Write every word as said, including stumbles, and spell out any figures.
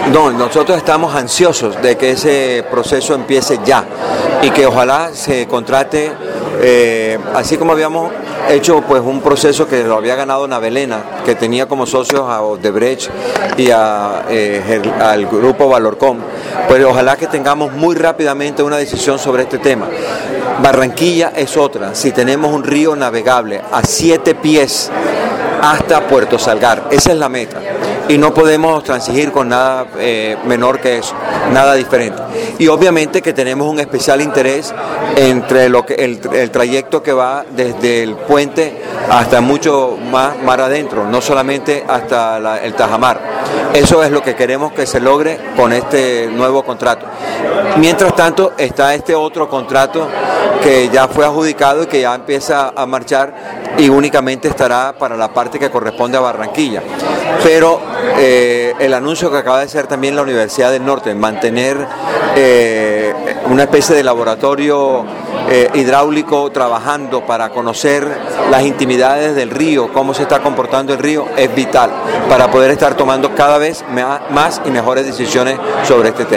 No, nosotros estamos ansiosos de que ese proceso empiece ya y que ojalá se contrate, eh, así como habíamos hecho pues un proceso que lo había ganado Navelena, que tenía como socios a Odebrecht y a, eh, al grupo Valorcom, pues ojalá que tengamos muy rápidamente una decisión sobre este tema. Barranquilla es otra, si tenemos un río navegable a siete pies hasta Puerto Salgar, esa es la meta. Y no podemos transigir con nada eh, menor que eso, nada diferente. Y obviamente que tenemos un especial interés entre lo que el, el trayecto que va desde el puente hasta mucho más mar adentro, no solamente hasta la, el Tajamar. Eso es lo que queremos que se logre con este nuevo contrato. Mientras tanto está este otro contrato que ya fue adjudicado y que ya empieza a marchar y únicamente estará para la parte que corresponde a Barranquilla. Pero eh, el anuncio que acaba de hacer también la Universidad del Norte, mantener eh, una especie de laboratorio eh, hidráulico trabajando para conocer las intimidades del río, cómo se está comportando el río, es vital para poder estar tomando cada vez más y mejores decisiones sobre este tema.